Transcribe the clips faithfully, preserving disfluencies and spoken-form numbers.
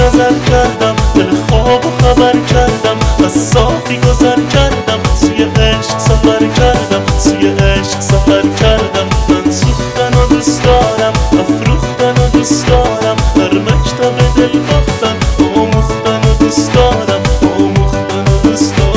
نظر کردم، دل خواب و خبر کردم، از صافی گذر کردم، سوی عشق سفر کردم، سوی عشق سفر کردم. من سوختن و دوست دارم، افروختن و دوست دارم، در مکتب دل باختن آموختن و دوست دارم، آموختن و دوست دارم.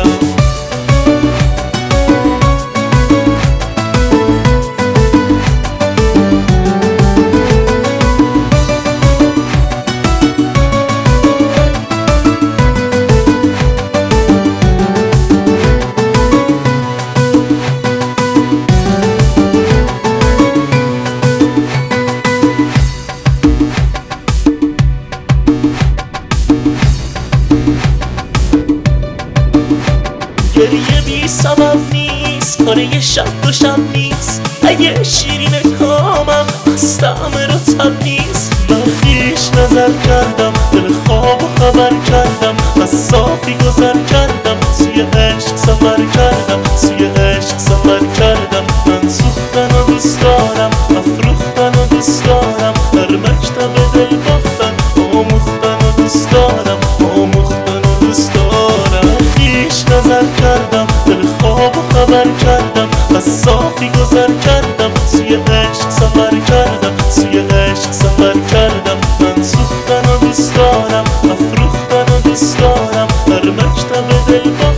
گریه بی سبب نیست، کار یه شب دو شب نیست، اگه شیرین کامم از طعم رطب نیست. من خویش نظر کردم، دل خواب و خبر کردم، از صافی گذر کردم، سوی عشق سفر کردم، سوی عشق سفر کردم. من سوختن و دوست دارم، افروختن و دوست دارم، در مکتب دل باختن آموختن و دوست دارم، آموختن و دوست دارم. من خویش نظر کردم، دل خواب و خبر کردم، از صافی گذر کردم، سوی عشق سفر کردم، سوی عشق سفر کردم. من سوختن و دوست دارم، افروختن و دوست دارم، در مکتب دل باختن